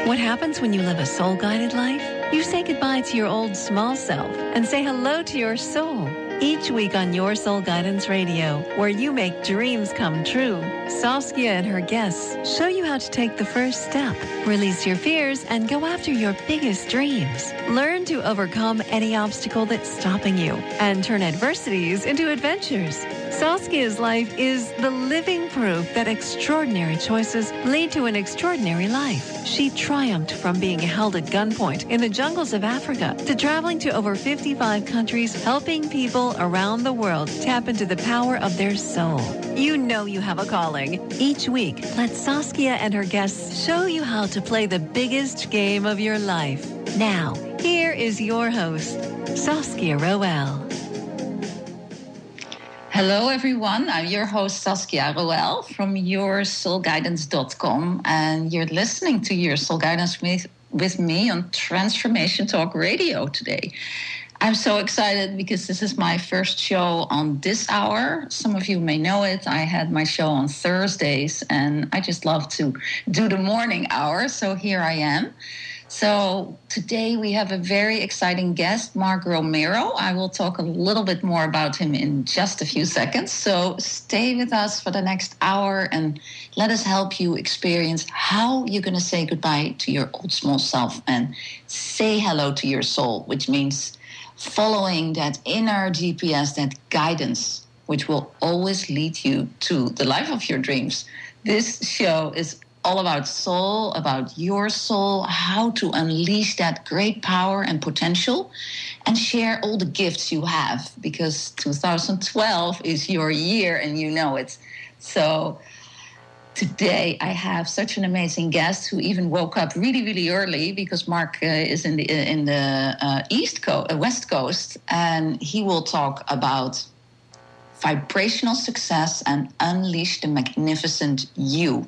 What happens when you live a soul-guided life? You say goodbye to your old small self and say hello to your soul. Each week on Your Soul Guidance Radio, where you make dreams come true, Saskia and her guests show you how to take the first step, release your fears, and go after your biggest dreams. Learn to overcome any obstacle that's stopping you and turn adversities into adventures. Saskia's life is the living proof that extraordinary choices lead to an extraordinary life. She triumphed from being held at gunpoint in the jungles of Africa to traveling to over 55 countries, helping people around the world tap into the power of their soul. You know you have a calling. Each week, let Saskia and her guests show you how to play the biggest game of your life. Now, here is your host, Saskia Roel. Hello, everyone. I'm your host, Saskia Roel from YourSoulGuidance.com, and you're listening to Your Soul Guidance with me on Transformation Talk Radio today. I'm so excited because this is my first show on this hour. Some of you may know it. I had my show on Thursdays, and I just love to do the morning hour, so here I am. So today we have a very exciting guest, Mark Romero. I will talk a little bit more about him in just a few seconds. So stay with us for the next hour and let us help you experience how you're going to say goodbye to your old small self and say hello to your soul, which means following that inner GPS, that guidance, which will always lead you to the life of your dreams. This show is all about soul, about your soul, how to unleash that great power and potential and share all the gifts you have, because 2012 is your year and you know it. So today I have such an amazing guest who even woke up really, really early because Mark is in the West Coast, and he will talk about vibrational success and unleash the magnificent you.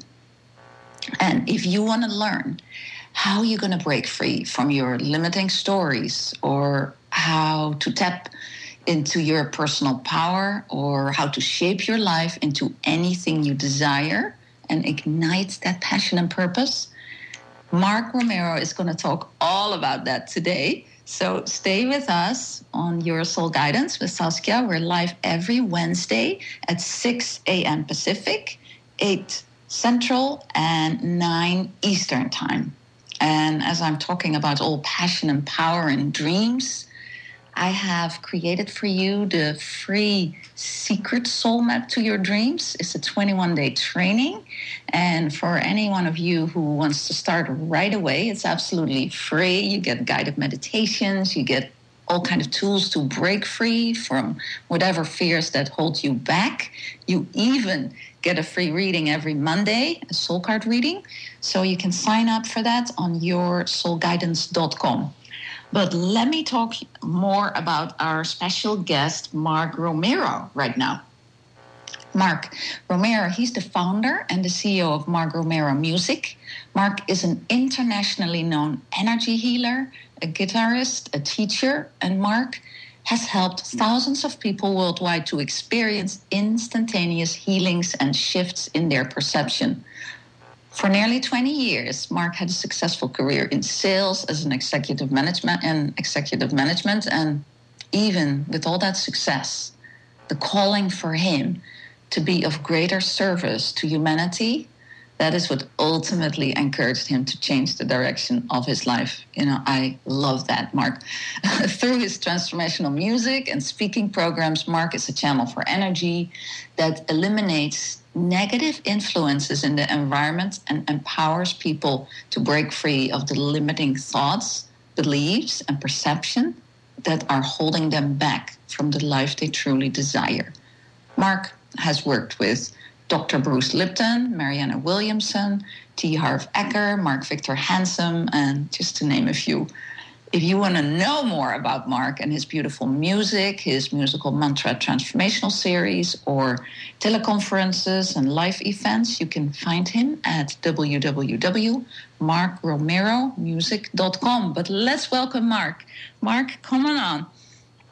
And if you want to learn how you're going to break free from your limiting stories, or how to tap into your personal power, or how to shape your life into anything you desire and ignite that passion and purpose, Mark Romero is going to talk all about that today. So stay with us on Your Soul Guidance with Saskia. We're live every Wednesday at 6 a.m. Pacific, 8 Central, and 9 Eastern time. And as I'm talking about all passion and power and dreams, I have created for you the free secret soul map to your dreams. It's a 21-day training. And for any one of you who wants to start right away, it's absolutely free. You get guided meditations, you get all kinds of tools to break free from whatever fears that hold you back. You even get a free reading every Monday, a soul card reading. So you can sign up for that on YourSoulGuidance.com. But let me talk more about our special guest, Mark Romero, right now. Mark Romero, he's the founder and the CEO of Mark Romero Music. Mark is an internationally known energy healer, a guitarist, a teacher, and Mark has helped thousands of people worldwide to experience instantaneous healings and shifts in their perception. For nearly 20 years, Mark had a successful career in sales as an executive management, and even with all that success, the calling for him to be of greater service to humanity, that is what ultimately encouraged him to change the direction of his life. You know, I love that, Mark. Through his transformational music and speaking programs, Mark is a channel for energy that eliminates negative influences in the environment and empowers people to break free of the limiting thoughts, beliefs, and perception that are holding them back from the life they truly desire. Mark has worked with Dr. Bruce Lipton, Marianne Williamson, T. Harv Eker, Mark Victor Hansen, and just to name a few. If you want to know more about Mark and his beautiful music, his musical mantra transformational series, or teleconferences and live events, you can find him at www.markromeromusic.com. But let's welcome Mark. Mark, come on.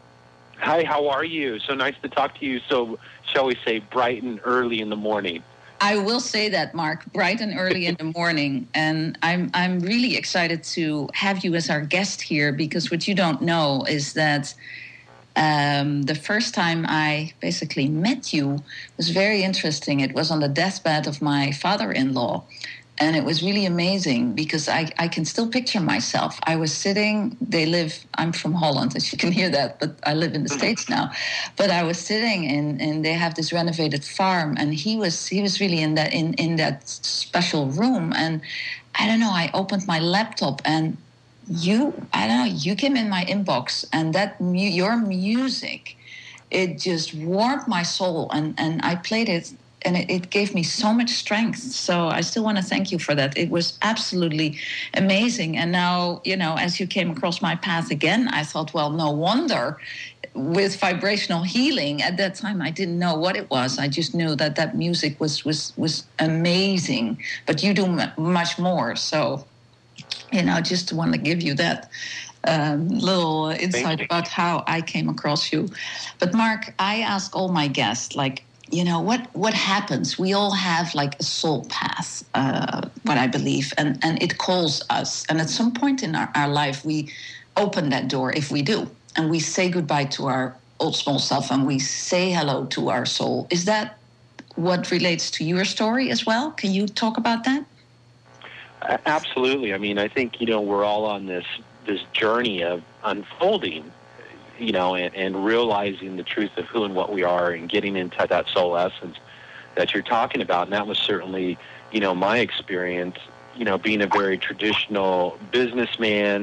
Hi, how are you? So nice to talk to you. So, shall we say, bright and early in the morning. I will say that, Mark, bright and early in the morning, and I'm really excited to have you as our guest here, because what you don't know is that the first time I basically met you was very interesting. It was on the deathbed of my father-in-law. And it was really amazing because I can still picture myself. I was sitting, I'm from Holland, as you can hear that, but I live in the States now. But I was sitting and they have this renovated farm, and he was really in that special room. And I don't know, I opened my laptop and you came in my inbox, and your music, it just warmed my soul, and I played it. And it gave me so much strength. So I still want to thank you for that. It was absolutely amazing. And now, as you came across my path again, I thought, well, no wonder with vibrational healing. At that time, I didn't know what it was. I just knew that music was amazing. But you do much more. So, just want to give you that little insight about how I came across you. But Mark, I ask all my guests, what happens? We all have like a soul path, what I believe, and it calls us. And at some point in our life, we open that door, if we do, and we say goodbye to our old small self, and we say hello to our soul. Is that what relates to your story as well? Can you talk about that? Absolutely. I mean, I think, we're all on this journey of unfolding, and realizing the truth of who and what we are, and getting into that soul essence that you're talking about. And that was certainly, my experience, being a very traditional businessman,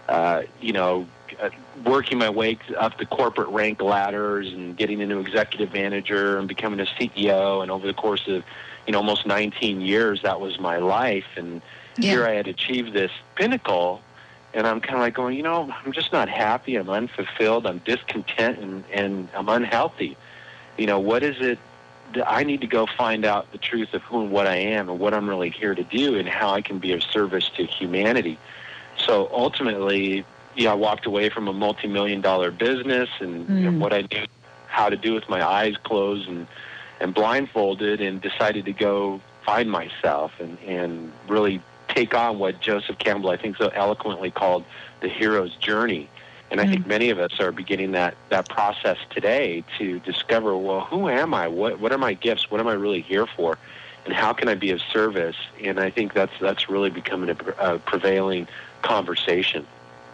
working my way up the corporate rank ladders and getting into executive manager and becoming a CEO. And over the course of, almost 19 years, that was my life. And here I had achieved this pinnacle. And I'm kind of like going, I'm just not happy. I'm unfulfilled. I'm discontent, and I'm unhealthy. What is it that I need to go find out the truth of who and what I am, and what I'm really here to do, and how I can be of service to humanity. So ultimately, I walked away from a multi-million-dollar business and what I knew how to do with my eyes closed and blindfolded, and decided to go find myself and really take on what Joseph Campbell, I think, so eloquently called the hero's journey. And I think many of us are beginning that process today to discover, well, who am I? What are my gifts? What am I really here for? And how can I be of service? And I think that's really becoming a prevailing conversation.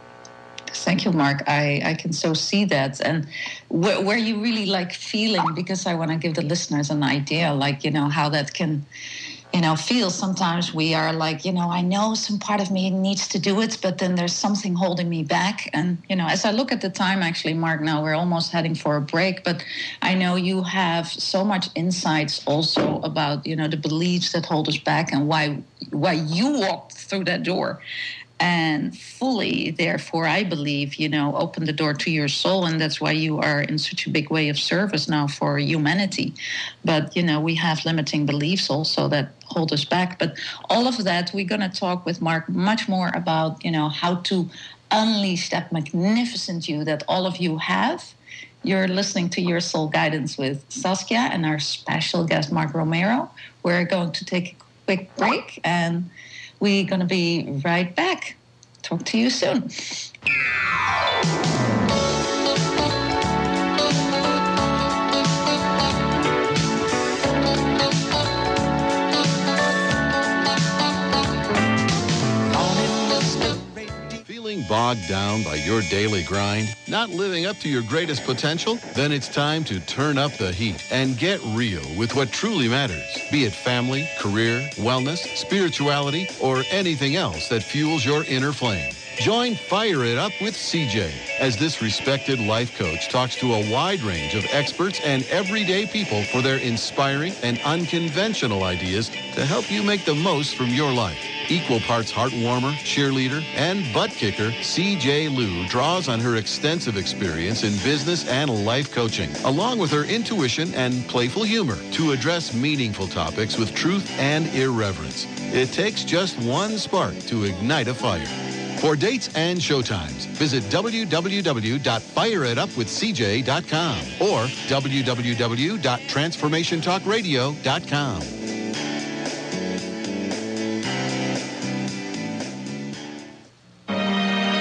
Thank you, Mark. I can so see that. And where you really like feeling, because I want to give the listeners an idea, how that can feel. Sometimes we are like, I know some part of me needs to do it, but then there's something holding me back. And, as I look at the time, actually, Mark, now we're almost heading for a break, but I know you have so much insights also about, the beliefs that hold us back, and why you walked through that door. And fully, therefore, I believe, open the door to your soul. And that's why you are in such a big way of service now for humanity. But, we have limiting beliefs also that hold us back. But all of that, we're going to talk with Mark much more about, how to unleash that magnificent you that all of you have. You're listening to Your Soul Guidance with Saskia and our special guest, Mark Romero. We're going to take a quick break, and we're going to be right back. Talk to you soon. Feeling bogged down by your daily grind? Not living up to your greatest potential? Then it's time to turn up the heat and get real with what truly matters. Be it family, career, wellness, spirituality, or anything else that fuels your inner flame. Join Fire It Up with CJ as this respected life coach talks to a wide range of experts and everyday people for their inspiring and unconventional ideas to help you make the most from your life. Equal parts heartwarmer, cheerleader, and butt kicker, CJ Liu draws on her extensive experience in business and life coaching, along with her intuition and playful humor, to address meaningful topics with truth and irreverence. It takes just one spark to ignite a fire. For dates and showtimes, visit www.fireitupwithcj.com or www.transformationtalkradio.com.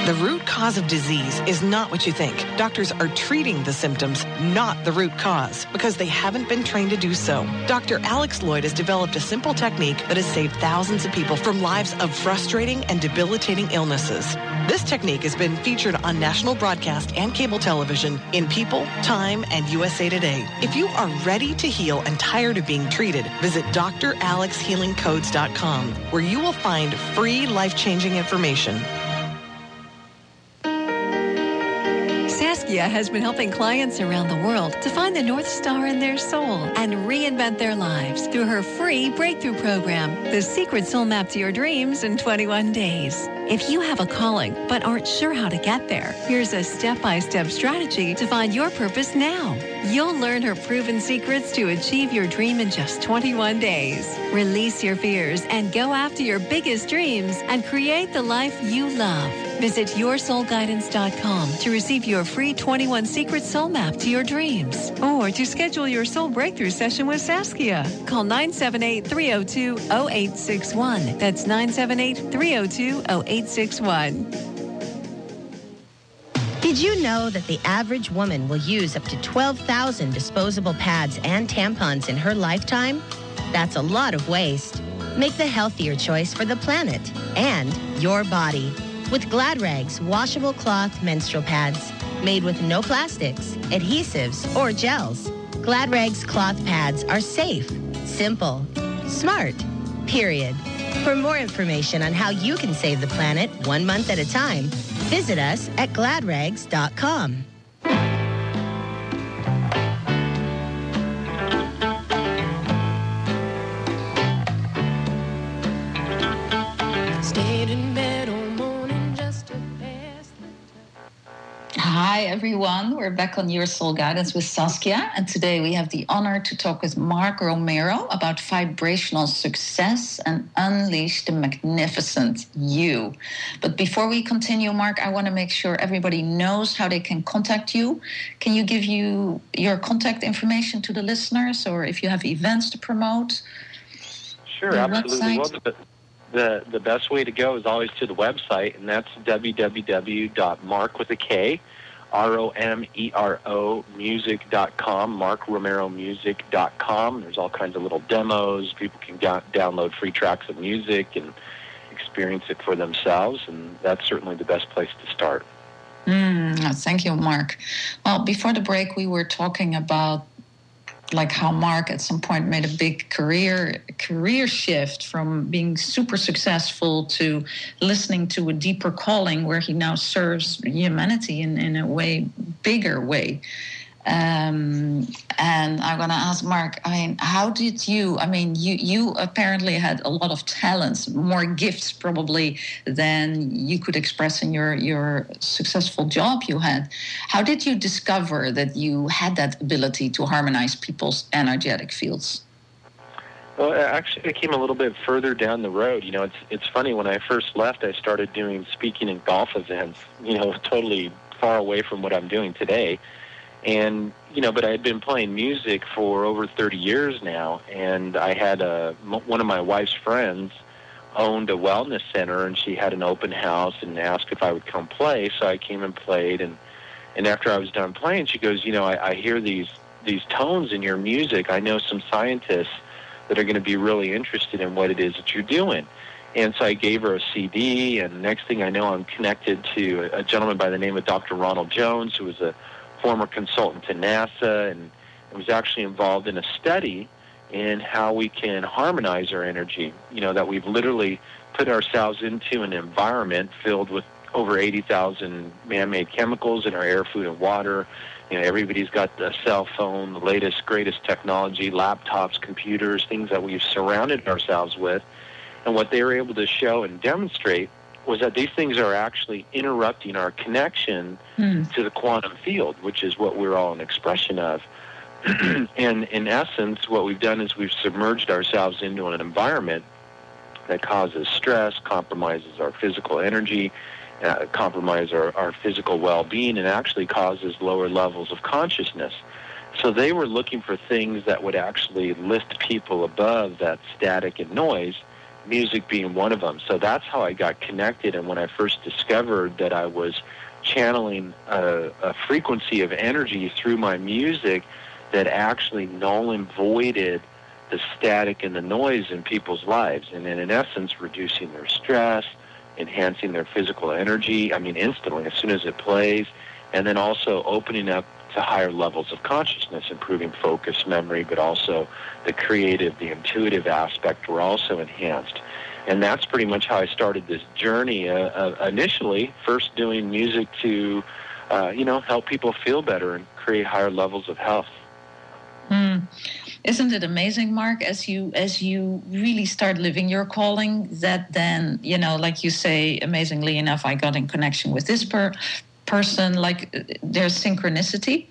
The root cause of disease is not what you think. Doctors are treating the symptoms, not the root cause, because they haven't been trained to do so. Dr. Alex Lloyd has developed a simple technique that has saved thousands of people from lives of frustrating and debilitating illnesses. This technique has been featured on national broadcast and cable television in People, Time, and USA Today. If you are ready to heal and tired of being treated, visit dralexhealingcodes.com, where you will find free life-changing information. Saskia has been helping clients around the world to find the North Star in their soul and reinvent their lives through her free breakthrough program, The Secret Soul Map to Your Dreams in 21 Days. If you have a calling but aren't sure how to get there, here's a step-by-step strategy to find your purpose now. You'll learn her proven secrets to achieve your dream in just 21 days. Release your fears and go after your biggest dreams and create the life you love. Visit yoursoulguidance.com to receive your free 21 Secret Soul Map to your dreams, or to schedule your soul breakthrough session with Saskia. Call 978-302-0861. That's 978-302-0861. Did you know that the average woman will use up to 12,000 disposable pads and tampons in her lifetime? That's a lot of waste. Make the healthier choice for the planet and your body with Glad Rags washable cloth menstrual pads made with no plastics, adhesives, or gels. Glad Rags cloth pads are safe, simple, smart, period. For more information on how you can save the planet 1 month at a time, visit us at gladrags.com. Stayed in bed all morning just to pass the time. Hi, everyone. We're back on Your Soul Guidance with Saskia. And today we have the honor to talk with Mark Romero about vibrational success and unleash the magnificent you. But before we continue, Mark, I want to make sure everybody knows how they can contact you. Can you give your contact information to the listeners, or if you have events to promote? Sure, absolutely. Well, the best way to go is always to the website, and that's www.markromeromusic.com, markromeromusic.com. There's all kinds of little demos. People can download free tracks of music and experience it for themselves, and that's certainly the best place to start. Thank you, Mark. Well, before the break, we were talking about how Mark at some point made a big career shift from being super successful to listening to a deeper calling, where he now serves humanity in a bigger way. And I'm going to ask Mark, how did you apparently had a lot of talents, more gifts probably than you could express in your successful job you had. How did you discover that you had that ability to harmonize people's energetic fields? Well, actually, I came a little bit further down the road. It's funny, when I first left, I started doing speaking and golf events, totally far away from what I'm doing today. And, but I had been playing music for over 30 years now, and I had one of my wife's friends owned a wellness center, and she had an open house and asked if I would come play. So I came and played, and after I was done playing, she goes, I hear these tones in your music. I know some scientists that are going to be really interested in what it is that you're doing. And so I gave her a CD, and next thing I know, I'm connected to a gentleman by the name of Dr. Ronald Jones, who was a former consultant to NASA, and was actually involved in a study in how we can harmonize our energy. That we've literally put ourselves into an environment filled with over 80,000 man-made chemicals in our air, food, and water. Everybody's got the cell phone, the latest, greatest technology, laptops, computers, things that we've surrounded ourselves with. And what they were able to show and demonstrate was that these things are actually interrupting our connection to the quantum field, which is what we're all an expression of. And in essence, what we've done is we've submerged ourselves into an environment that causes stress, compromises our physical energy, compromises our physical well-being, and actually causes lower levels of consciousness. So they were looking for things that would actually lift people above that static and noise, music being one of them. So that's how I got connected. And when I first discovered that I was channeling a frequency of energy through my music that actually null and voided the static and the noise in people's lives, and then in essence reducing their stress, enhancing their physical energy, instantly as soon as it plays, and then also opening up to higher levels of consciousness, improving focus, memory, but also the creative, the intuitive aspect were also enhanced. And that's pretty much how I started this journey. Initially, first doing music to, help people feel better and create higher levels of health. Isn't it amazing, Mark, as you really start living your calling, that then, like you say, amazingly enough, I got in connection with this person, like there's synchronicity?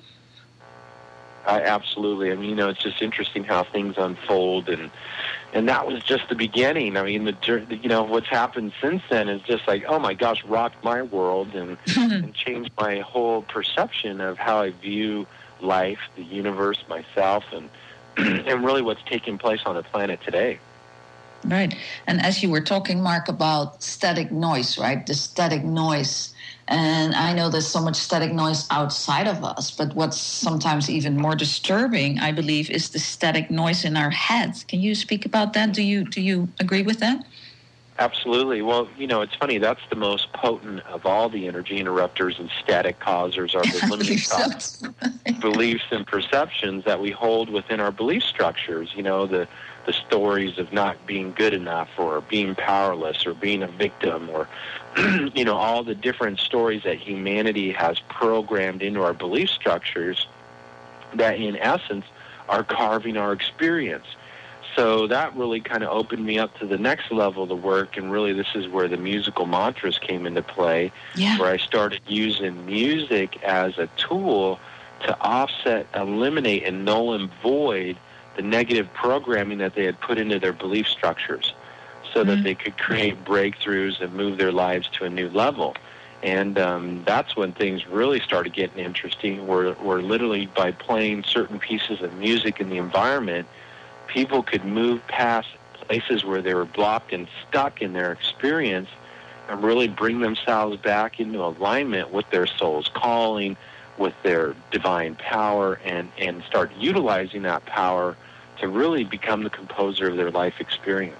Absolutely. It's just interesting how things unfold, and that was just the beginning. What's happened since then is just like, oh my gosh, rocked my world and changed my whole perception of how I view life, the universe, myself, and really what's taking place on the planet today. Right. And as you were talking, Mark, about static noise, right? The static noise. And I know there's so much static noise outside of us, but what's sometimes even more disturbing, I believe, is the static noise in our heads. Can you speak about that? Do you agree with that? Absolutely. Well, it's funny. That's the most potent of all the energy interrupters and static causers are the limiting thoughts, beliefs, and perceptions that we hold within our belief structures. The stories of not being good enough or being powerless or being a victim or, all the different stories that humanity has programmed into our belief structures that, in essence, are carving our experience. So that really kind of opened me up to the next level of the work, and really this is where the musical mantras came into play, where I started using music as a tool to offset, eliminate, and null and void the negative programming that they had put into their belief structures so that they could create breakthroughs and move their lives to a new level. And that's when things really started getting interesting, where literally by playing certain pieces of music in the environment, people could move past places where they were blocked and stuck in their experience and really bring themselves back into alignment with their soul's calling, with their divine power, and start utilizing that power to really become the composer of their life experience.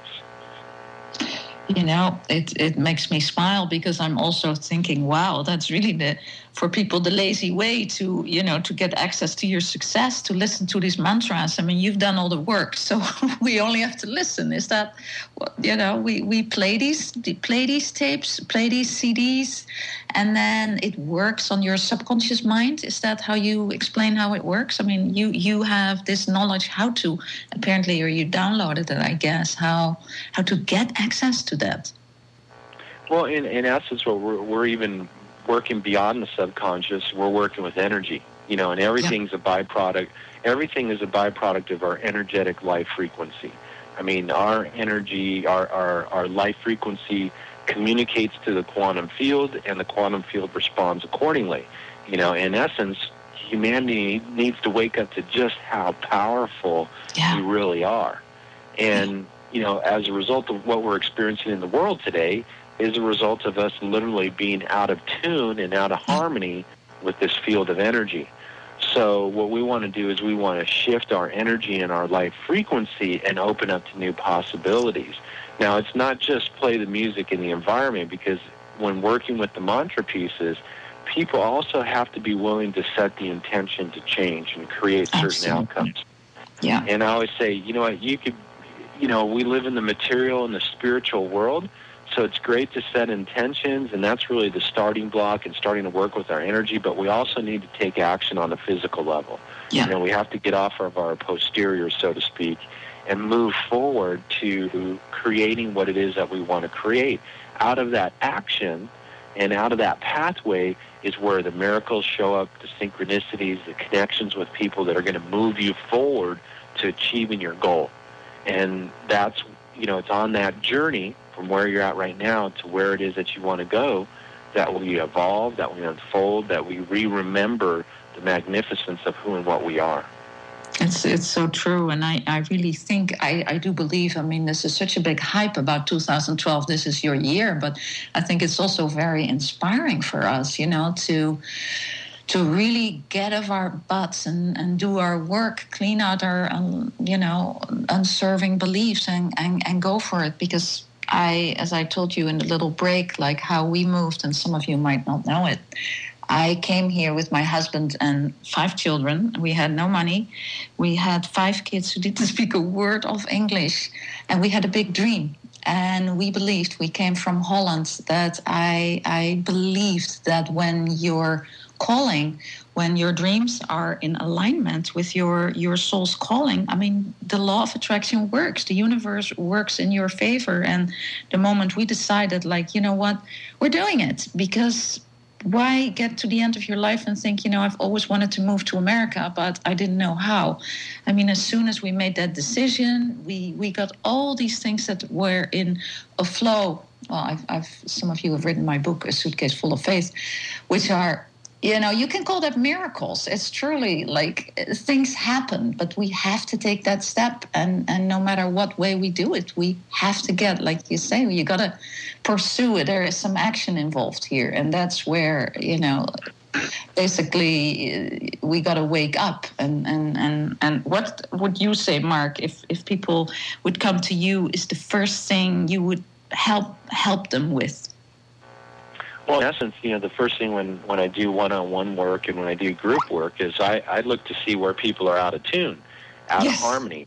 It makes me smile because I'm also thinking, wow, that's really for people the lazy way to get access to your success, to listen to these mantras. You've done all the work, so we only have to listen. Is that, we play these tapes, play these CDs, and then it works on your subconscious mind. Is that how you explain how it works? You have this knowledge how to, apparently, or you downloaded it, I guess, how to get access to that. Well, in essence, we're even working beyond the subconscious. We're working with energy, and everything's a byproduct. Everything is a byproduct of our energetic life frequency. Our energy, our life frequency communicates to the quantum field, and the quantum field responds accordingly. In essence, humanity needs to wake up to just how powerful we really are. And, as a result of what we're experiencing in the world today, is a result of us literally being out of tune and out of harmony with this field of energy. So what we want to do is we want to shift our energy and our life frequency and open up to new possibilities. Now, it's not just play the music in the environment, because when working with the mantra pieces, people also have to be willing to set the intention to change and create certain outcomes. Yeah. And I always say, we live in the material and the spiritual world, so it's great to set intentions, and that's really the starting block and starting to work with our energy, but we also need to take action on the physical level. Yeah. We have to get off of our posterior, so to speak, and move forward to creating what it is that we want to create. Out of that action and out of that pathway is where the miracles show up, the synchronicities, the connections with people that are going to move you forward to achieving your goal. And that's, it's on that journey from where you're at right now to where it is that you want to go, that we evolve, that we unfold, that we remember the magnificence of who and what we are. It's so true, and I really think I do believe. I mean, this is such a big hype about 2012. This is your year, but I think it's also very inspiring for us, to really get off our butts and do our work, clean out our unserving beliefs and go for it. Because as I told you in the little break, like how we moved, and some of you might not know it. I came here with my husband and 5 children. We had no money. We had 5 kids who didn't speak a word of English. And we had a big dream. And we believed, we came from Holland, that I believed that when you're calling, when your dreams are in alignment with your soul's calling, I mean, the law of attraction works. The universe works in your favor. And the moment we decided, like, you know what, we're doing it, because why get to the end of your life and think, I've always wanted to move to America, but I didn't know how. I mean, as soon as we made that decision, we got all these things that were in a flow. Well, some of you have written my book, A Suitcase Full of Faith, which are, you can call that miracles. It's truly like things happen, but we have to take that step. And no matter what way we do it, we have to get, like you say, you got to pursue it. There is some action involved here. And that's where, basically we got to wake up. And what would you say, Mark, if people would come to you, is the first thing you would help them with? Well, in essence, the first thing when I do one-on-one work and when I do group work is I look to see where people are out of tune, out of harmony.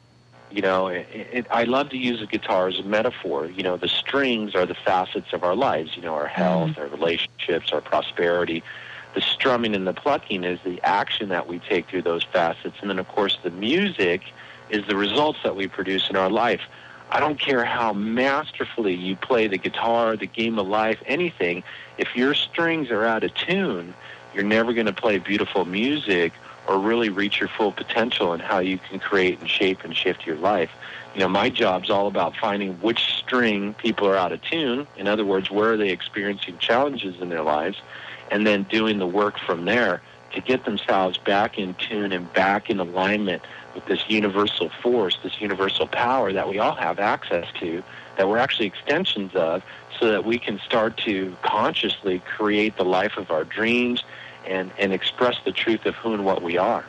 I love to use a guitar as a metaphor. The strings are the facets of our lives, our health, our relationships, our prosperity. The strumming and the plucking is the action that we take through those facets. And then, of course, the music is the results that we produce in our life. I don't care how masterfully you play the guitar, the game of life, anything. If your strings are out of tune, you're never going to play beautiful music or really reach your full potential in how you can create and shape and shift your life. My job's all about finding which string people are out of tune. In other words, where are they experiencing challenges in their lives, and then doing the work from there to get themselves back in tune and back in alignment with this universal force, this universal power that we all have access to, that we're actually extensions of, so that we can start to consciously create the life of our dreams and express the truth of who and what we are.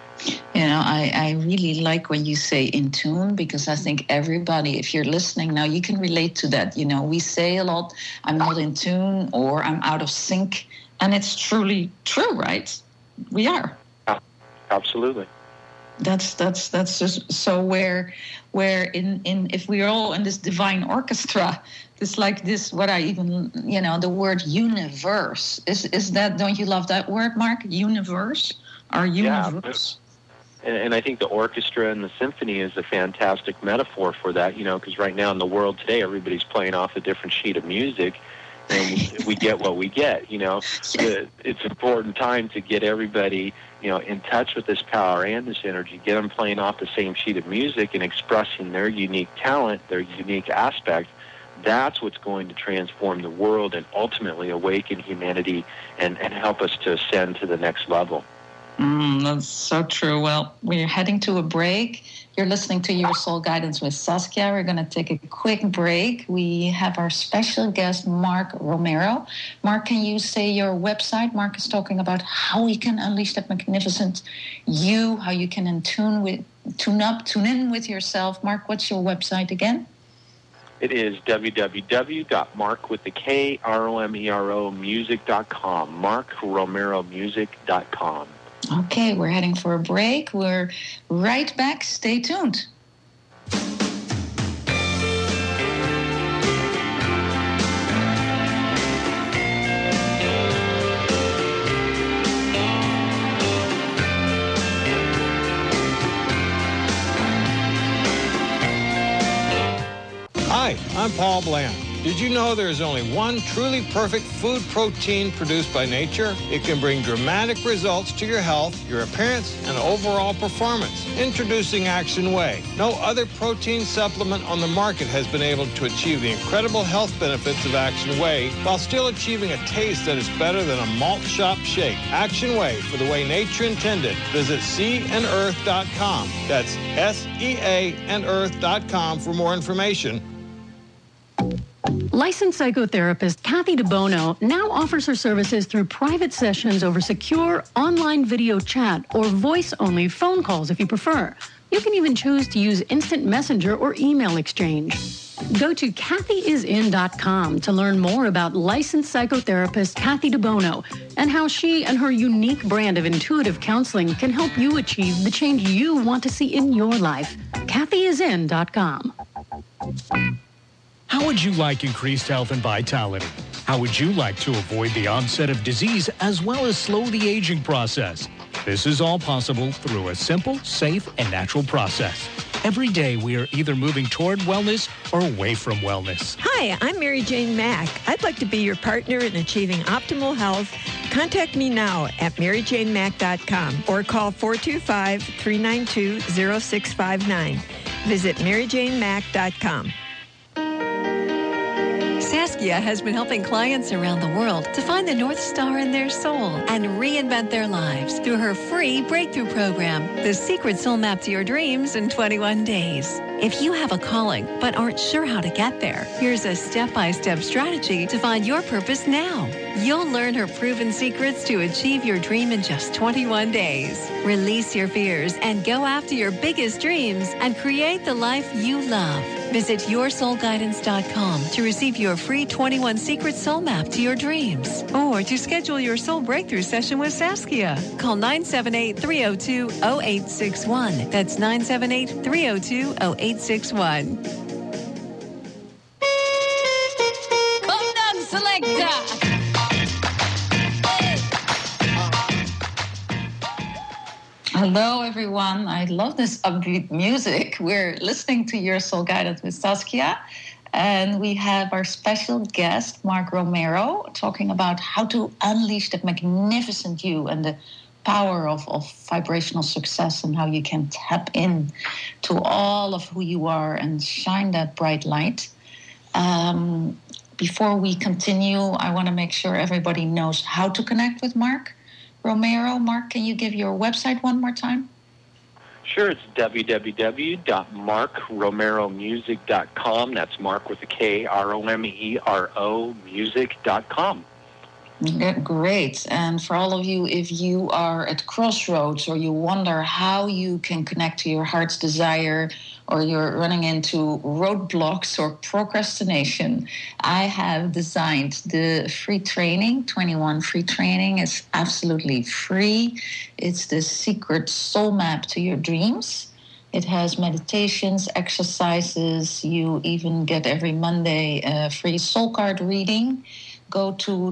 I really like when you say in tune, because I think everybody, if you're listening now, you can relate to that. We say a lot, I'm not in tune or I'm out of sync, and it's truly true, right? We are. Absolutely. That's just so where in if we're all in this divine orchestra, it's like this, what I even, the word universe is that, don't you love that word, Mark? Universe, our universe. Yeah, and I think the orchestra and the symphony is a fantastic metaphor for that, because right now in the world today, everybody's playing off a different sheet of music, and we get what we get. It's an important time to get everybody in touch with this power and this energy, get them playing off the same sheet of music and expressing their unique talent, their unique aspect. That's what's going to transform the world and ultimately awaken humanity and help us to ascend to the next level. That's so true. Well, we're heading to a break. You're listening to Your Soul Guidance with Saskia. We're going to take a quick break. We have our special guest, Mark Romero. Mark, can you say your website? Mark is talking about how we can unleash that magnificent you, how you can tune in with yourself. Mark, what's your website again? It is www.markromeromusic.com, markromeromusic.com. Okay, we're heading for a break. We're right back. Stay tuned. Hi, I'm Paul Bland. Did you know there is only one truly perfect food protein produced by nature? It can bring dramatic results to your health, your appearance, and overall performance. Introducing Action Whey. No other protein supplement on the market has been able to achieve the incredible health benefits of Action Whey while still achieving a taste that is better than a malt shop shake. Action Whey, for the way nature intended. Visit seaandearth.com. That's SEAandearth.com for more information. Licensed psychotherapist Kathy DeBono now offers her services through private sessions over secure online video chat or voice-only phone calls if you prefer. You can even choose to use instant messenger or email exchange. Go to kathyisin.com to learn more about licensed psychotherapist Kathy DeBono and how she and her unique brand of intuitive counseling can help you achieve the change you want to see in your life. kathyisin.com. How would you like increased health and vitality? How would you like to avoid the onset of disease as well as slow the aging process? This is all possible through a simple, safe, and natural process. Every day, we are either moving toward wellness or away from wellness. Hi, I'm Mary Jane Mack. I'd like to be your partner in achieving optimal health. Contact me now at maryjanemack.com or call 425-392-0659. Visit maryjanemack.com. Saskia has been helping clients around the world to find the North Star in their soul and reinvent their lives through her free breakthrough program, The Secret Soul Map to Your Dreams in 21 Days. If you have a calling but aren't sure how to get there, here's a step-by-step strategy to find your purpose now. You'll learn her proven secrets to achieve your dream in just 21 days. Release your fears and go after your biggest dreams and create the life you love. Visit yoursoulguidance.com to receive your free 21 Secret Soul Map to your dreams or to schedule your soul breakthrough session with Saskia. Call 978-302-0861. That's 978-302-0861. Come down, selector. Hello, everyone. I love this upbeat music. We're listening to Your Soul Guidance with Saskia, and we have our special guest, Mark Romero, talking about how to unleash that magnificent you and the power of vibrational success and how you can tap in to all of who you are and shine that bright light. Before we continue, I want to make sure everybody knows how to connect with Mark Romero. Mark, can you give your website one more time? Sure, it's www.markromeromusic.com. That's Mark with a K, R-O-M-E-R-O, music.com. Great. And for all of you, if you are at crossroads or you wonder how you can connect to your heart's desire, or you're running into roadblocks or procrastination, I have designed the free training, 21 free training. It's absolutely free. It's the secret soul map to your dreams. It has meditations, exercises. You even get every Monday a free soul card reading. Go to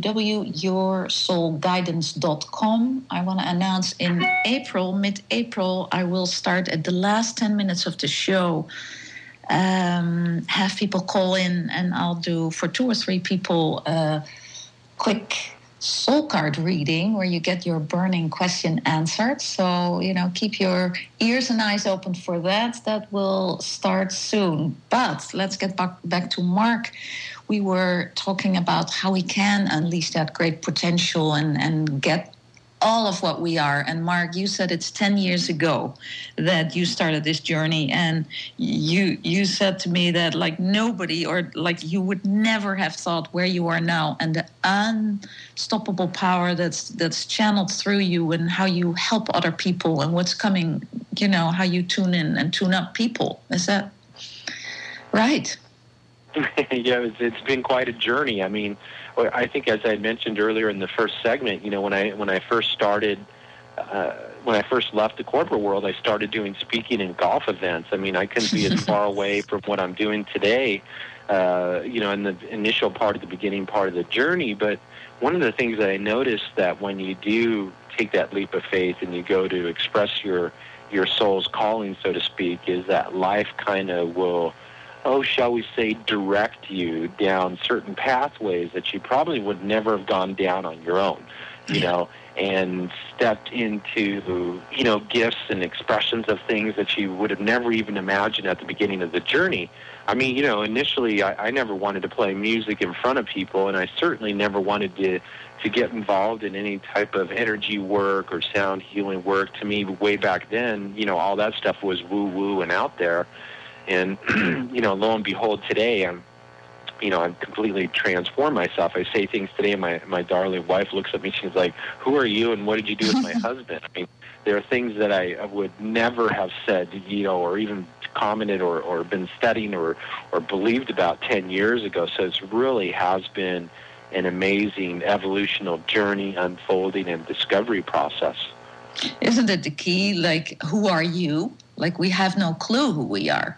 www.yoursoulguidance.com. I want to announce in April, mid-April, I will start at the last 10 minutes of the show. Have people call in, and I'll do for 2 or 3 people a quick soul card reading where you get your burning question answered. So, keep your ears and eyes open for that. That will start soon. But let's get back to Mark. We were talking about how we can unleash that great potential and get all of what we are. And Mark, you said it's 10 years ago that you started this journey, and you said to me that like nobody, or like you would never have thought where you are now, and the unstoppable power that's channeled through you, and how you help other people, and what's coming, how you tune in and tune up people. Is that right? Yeah, it's been quite a journey. I mean, I think, as I mentioned earlier in the first segment, when I first started, when I first left the corporate world, I started doing speaking and golf events. I mean, I couldn't be as far away from what I'm doing today, in the initial part of the beginning part of the journey. But one of the things that I noticed that when you do take that leap of faith and you go to express your soul's calling, so to speak, is that life kind of will shall we say, direct you down certain pathways that you probably would never have gone down on your own, you know, and stepped into, you know, gifts and expressions of things that you would have never even imagined at the beginning of the journey. I mean, you know, initially I never wanted to play music in front of people, and I certainly never wanted to get involved in any type of energy work or sound healing work. To me, way back then, you know, all that stuff was woo-woo and out there. And, you know, lo and behold, today I've completely transformed myself. I say things today, and my darling wife looks at me, she's like, who are you and what did you do with my husband? I mean, there are things that I would never have said, you know, or even commented or been studying or believed about 10 years ago. So it really has been an amazing evolutional journey, unfolding, and discovery process. Isn't it the key? Like, who are you? Like, we have no clue who we are.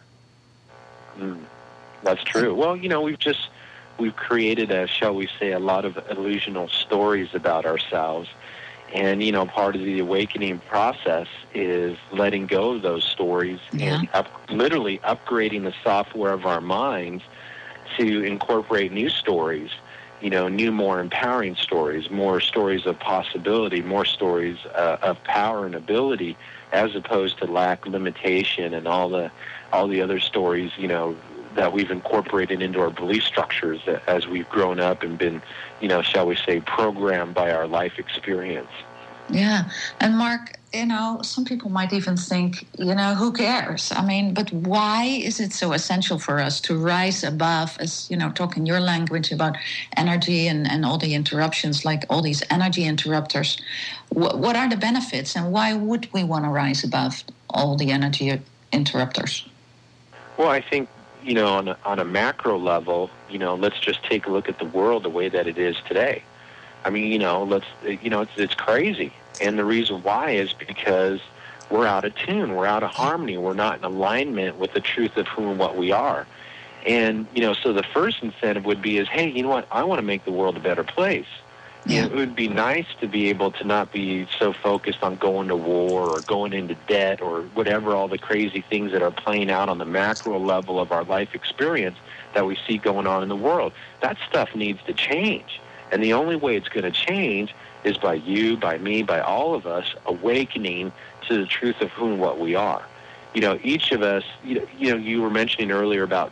That's true. Well, you know, we've created shall we say, a lot of illusional stories about ourselves. And, you know, part of the awakening process is letting go of those stories and literally upgrading the software of our minds to incorporate new stories, you know, new, more empowering stories, more stories of possibility, more stories of power and ability, as opposed to lack, limitation, and all the other stories, you know, that we've incorporated into our belief structures as we've grown up and been, you know, shall we say, programmed by our life experience. Yeah. And Mark, you know, some people might even think, you know, who cares? I mean, but why is it so essential for us to rise above, as, you know, talking your language about energy and all the interruptions, like all these energy interrupters? What are the benefits, and why would we want to rise above all the energy interrupters? Well, I think, you know, on a macro level, you know, let's just take a look at the world the way that it is today. I mean, you know, it's crazy. And the reason why is because we're out of tune, we're out of harmony, we're not in alignment with the truth of who and what we are. And, you know, so the first incentive would be is, hey, you know what, I want to make the world a better place. Yeah. It would be nice to be able to not be so focused on going to war or going into debt or whatever, all the crazy things that are playing out on the macro level of our life experience that we see going on in the world. That stuff needs to change. And the only way it's going to change is by you, by me, by all of us awakening to the truth of who and what we are. You know, each of us, you know, you were mentioning earlier about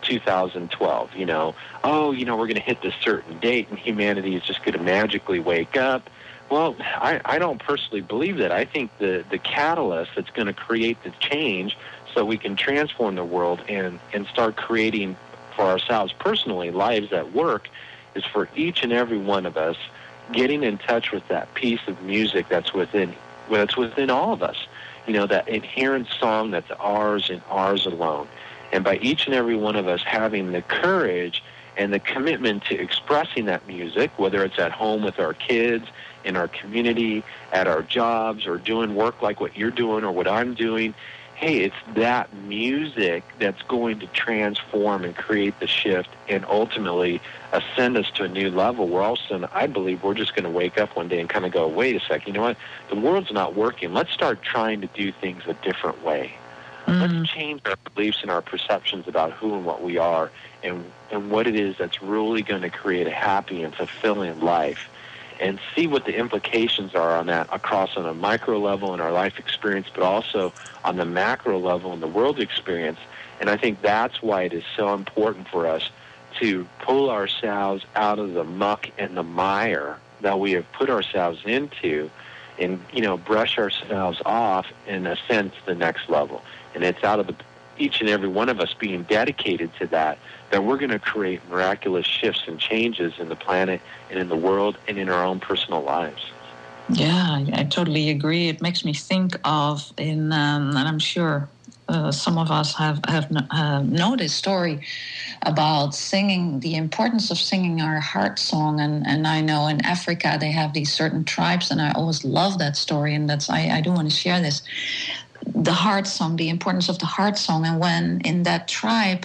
2012, you know, we're going to hit this certain date and humanity is just going to magically wake up. Well, I don't personally believe that. I think the catalyst that's going to create the change so we can transform the world and start creating for ourselves personally lives that work is for each and every one of us getting in touch with that piece of music that's within all of us, you know, that inherent song that's ours and ours alone. And by each and every one of us having the courage and the commitment to expressing that music, whether it's at home with our kids, in our community, at our jobs, or doing work like what you're doing or what I'm doing, hey, it's that music that's going to transform and create the shift and ultimately ascend us to a new level where all of a sudden I believe we're just going to wake up one day and kind of go, wait a second, you know what? The world's not working. Let's start trying to do things a different way. Let's change our beliefs and our perceptions about who and what we are and what it is that's really going to create a happy and fulfilling life, and see what the implications are on that across on a micro level in our life experience, but also on the macro level in the world experience. And I think that's why it is so important for us to pull ourselves out of the muck and the mire that we have put ourselves into and, you know, brush ourselves off and ascend to the next level. And it's out of each and every one of us being dedicated to that we're going to create miraculous shifts and changes in the planet and in the world and in our own personal lives. Yeah, I totally agree. It makes me think of, and I'm sure some of us have know this story about singing, the importance of singing our heart song. And I know in Africa they have these certain tribes, and I always love that story, and I do want to share this. The heart song, the importance of the heart song. And when in that tribe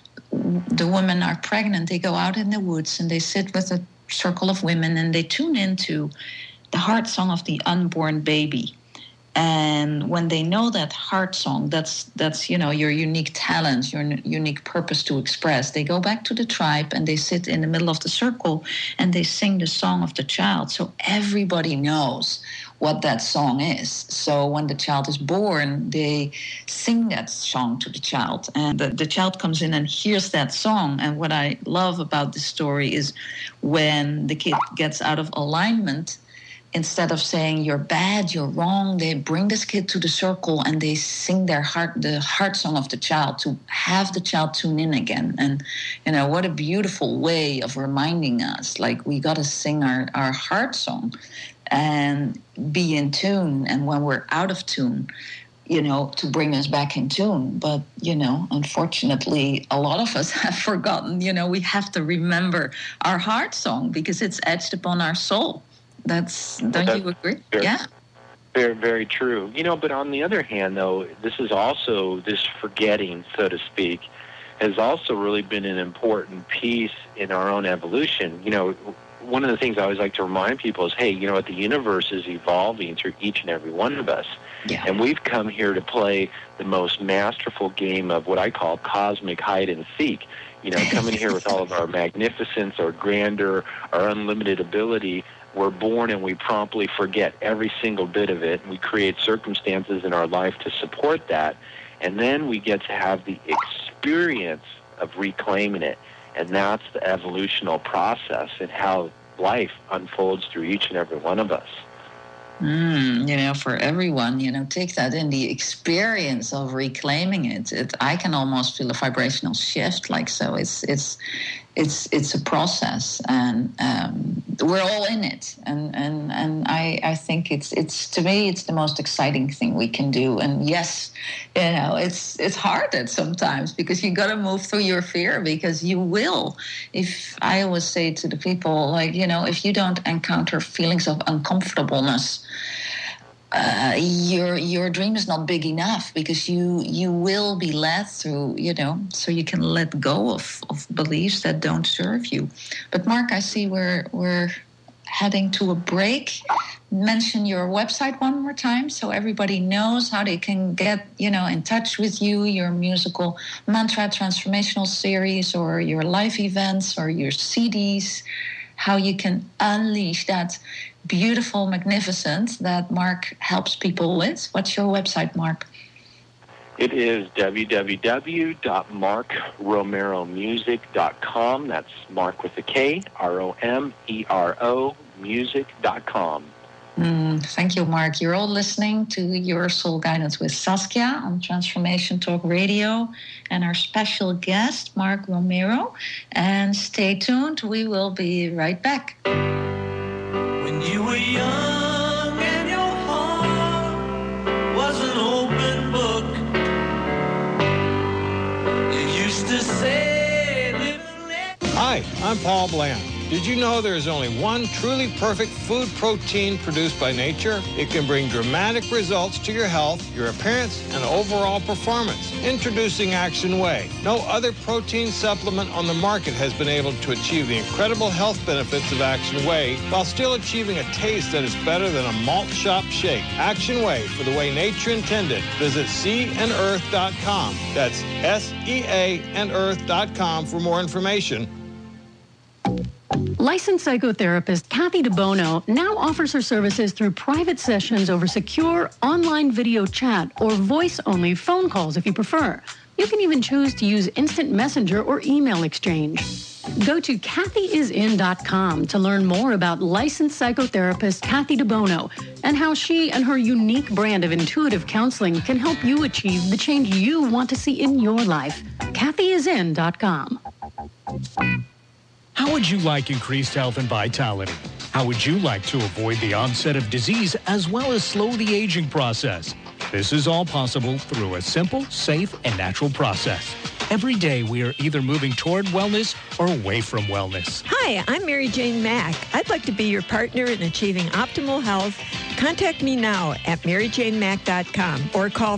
the women are pregnant, they go out in the woods and they sit with a circle of women and they tune into the heart song of the unborn baby. And when they know that heart song, that's your unique talent, your unique purpose to express. They go back to the tribe and they sit in the middle of the circle and they sing the song of the child. So everybody knows what that song is. So when the child is born, they sing that song to the child. And the child comes in and hears that song. And what I love about this story is when the kid gets out of alignment, instead of saying you're bad, you're wrong, they bring this kid to the circle and they sing the heart song of the child to have the child tune in again. And what a beautiful way of reminding us, like, we got to sing our heart song and be in tune. And when we're out of tune, to bring us back in tune. But, unfortunately, a lot of us have forgotten, we have to remember our heart song because it's etched upon our soul. Don't you agree? Yeah. Very, very true. But on the other hand, though, this forgetting, so to speak, has also really been an important piece in our own evolution. One of the things I always like to remind people is, hey, the universe is evolving through each and every one of us. Yeah. And we've come here to play the most masterful game of what I call cosmic hide and seek. Coming here with all of our magnificence, our grandeur, our unlimited ability. We're born and we promptly forget every single bit of it. We create circumstances in our life to support that. And then we get to have the experience of reclaiming it. And that's the evolutional process and how life unfolds through each and every one of us. For everyone, take that in, the experience of reclaiming it. I can almost feel a vibrational shift, so it's a process, and we're all in it. And I think it's to me, it's the most exciting thing we can do. And yes, it's hard at sometimes because you got to move through your fear, because you will. If I always say to the people, if you don't encounter feelings of uncomfortableness, your dream is not big enough, because you will be led through, so you can let go of beliefs that don't serve you. But Mark, I see we're heading to a break. Mention your website one more time so everybody knows how they can get, in touch with you, your musical mantra transformational series, or your live events, or your CDs, how you can unleash that beautiful magnificence that Mark helps people with. What's your website, Mark? It is www.markromeromusic.com. That's Mark with a K, ROMERO, music.com. Thank you, Mark. You're all listening to Your Soul Guidance with Saskia on Transformation Talk Radio, and our special guest, Mark Romero. And stay tuned. We will be right back. When you were young and your heart was an open book, you used to say, Hi, I'm Paul Bland. Did you know there is only one truly perfect food protein produced by nature? It can bring dramatic results to your health, your appearance, and overall performance. Introducing Action Whey. No other protein supplement on the market has been able to achieve the incredible health benefits of Action Whey while still achieving a taste that is better than a malt shop shake. Action Whey, for the way nature intended. Visit seaandearth.com. That's SEA and earth.com for more information. Licensed psychotherapist Kathy DeBono now offers her services through private sessions over secure online video chat or voice-only phone calls if you prefer. You can even choose to use instant messenger or email exchange. Go to kathyisin.com to learn more about licensed psychotherapist Kathy DeBono and how she and her unique brand of intuitive counseling can help you achieve the change you want to see in your life. kathyisin.com. How would you like increased health and vitality? How would you like to avoid the onset of disease as well as slow the aging process? This is all possible through a simple, safe, and natural process. Every day, we are either moving toward wellness or away from wellness. Hi, I'm Mary Jane Mack. I'd like to be your partner in achieving optimal health. Contact me now at maryjanemack.com or call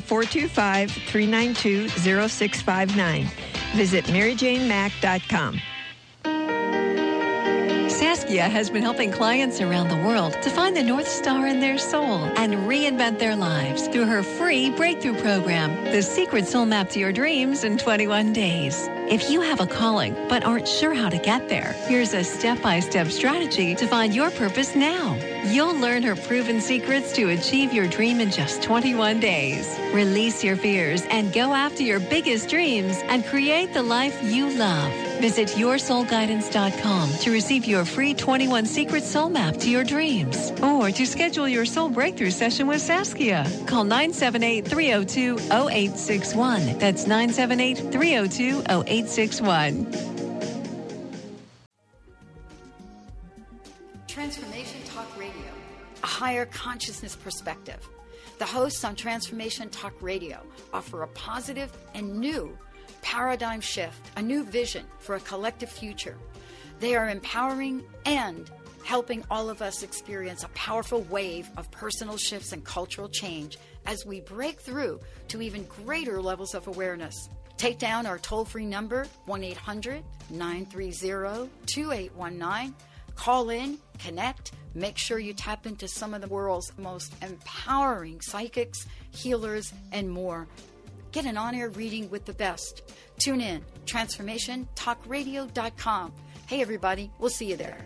425-392-0659. Visit maryjanemack.com. Saskia Saskia has been helping clients around the world to find the North Star in their soul and reinvent their lives through her free breakthrough program, The Secret Soul Map to Your Dreams in 21 Days. If you have a calling but aren't sure how to get there, here's a step-by-step strategy to find your purpose now. You'll learn her proven secrets to achieve your dream in just 21 days. Release your fears and go after your biggest dreams and create the life you love. Visit yoursoulguidance.com to receive your free 21 Secret Soul Map to your dreams or to schedule your soul breakthrough session with Saskia. Call 978-302-0861. That's 978-302-0861. Transformation Talk Radio, a higher consciousness perspective. The hosts on Transformation Talk Radio offer a positive and new paradigm shift, a new vision for a collective future. They are empowering and helping all of us experience a powerful wave of personal shifts and cultural change as we break through to even greater levels of awareness. Take down our toll-free number, 1-800-930-2819. Call in, connect, make sure you tap into some of the world's most empowering psychics, healers, and more. Get an on-air reading with the best. Tune in, transformationtalkradio.com. Hey, everybody, we'll see you there.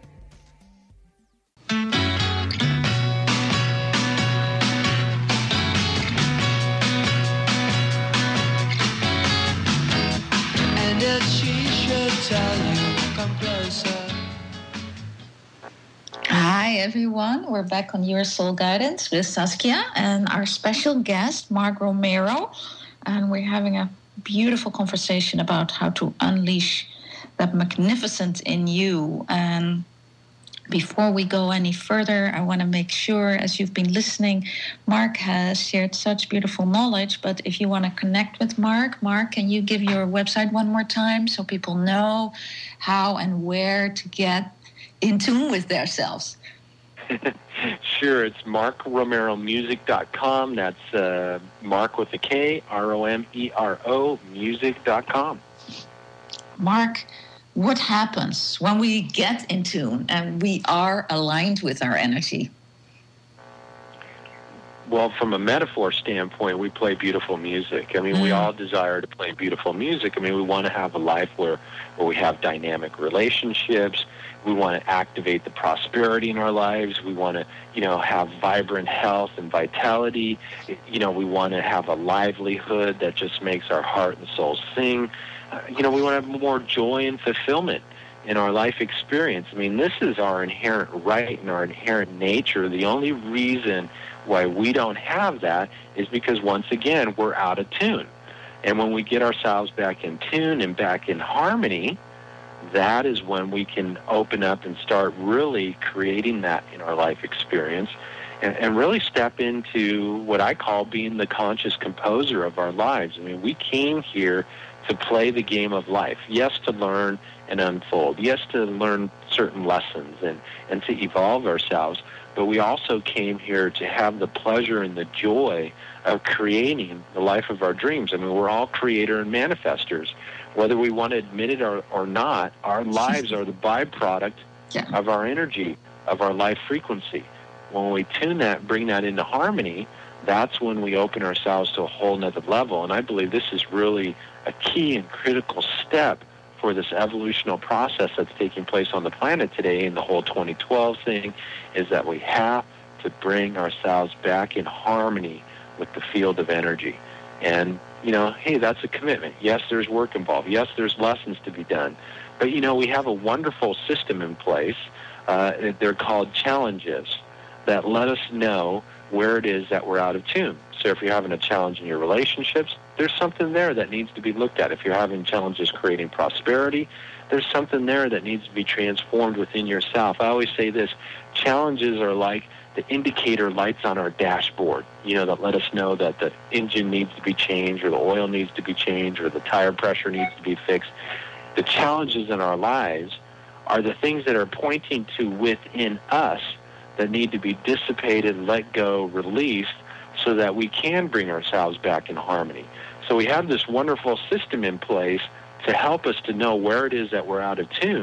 And if she should tell you, come closer. Hi, everyone. We're back on Your Soul Guidance with Saskia and our special guest, Mark Romero. And we're having a beautiful conversation about how to unleash that magnificent in you. And before we go any further, I want to make sure, as you've been listening, Mark has shared such beautiful knowledge. But if you want to connect with Mark, can you give your website one more time so people know how and where to get in tune with themselves? Sure, it's markromeromusic.com. That's Mark with a K, R-O-M-E-R-O, music.com. Mark, what happens when we get in tune and we are aligned with our energy? Well, from a metaphor standpoint, we play beautiful music. I mean, we all desire to play beautiful music. I mean, we want to have a life where we have dynamic relationships. We want to activate the prosperity in our lives. We want to, have vibrant health and vitality. We want to have a livelihood that just makes our heart and soul sing. We want to have more joy and fulfillment in our life experience. I mean, this is our inherent right and our inherent nature. The only reason why we don't have that is because, once again, we're out of tune. And when we get ourselves back in tune and back in harmony, that is when we can open up and start really creating that in our life experience and really step into what I call being the conscious composer of our lives. I mean, we came here to play the game of life. Yes, to learn and unfold. Yes, to learn certain lessons and to evolve ourselves. But we also came here to have the pleasure and the joy of creating the life of our dreams. I mean, we're all creator and manifestors. Whether we want to admit it or not, our lives are the byproduct of our energy, of our life frequency. When we tune that, bring that into harmony, that's when we open ourselves to a whole nother level. And I believe this is really a key and critical step for this evolutional process that's taking place on the planet today. And the whole 2012 thing is that we have to bring ourselves back in harmony with the field of energy. And, hey, that's a commitment. Yes, there's work involved. Yes, there's lessons to be done. But, we have a wonderful system in place. They're called challenges that let us know where it is that we're out of tune. So if you're having a challenge in your relationships, there's something there that needs to be looked at. If you're having challenges creating prosperity, there's something there that needs to be transformed within yourself. I always say this, challenges are like the indicator lights on our dashboard, that let us know that the engine needs to be changed or the oil needs to be changed or the tire pressure needs to be fixed. The challenges in our lives are the things that are pointing to within us that need to be dissipated, let go, released, so that we can bring ourselves back in harmony. So we have this wonderful system in place to help us to know where it is that we're out of tune,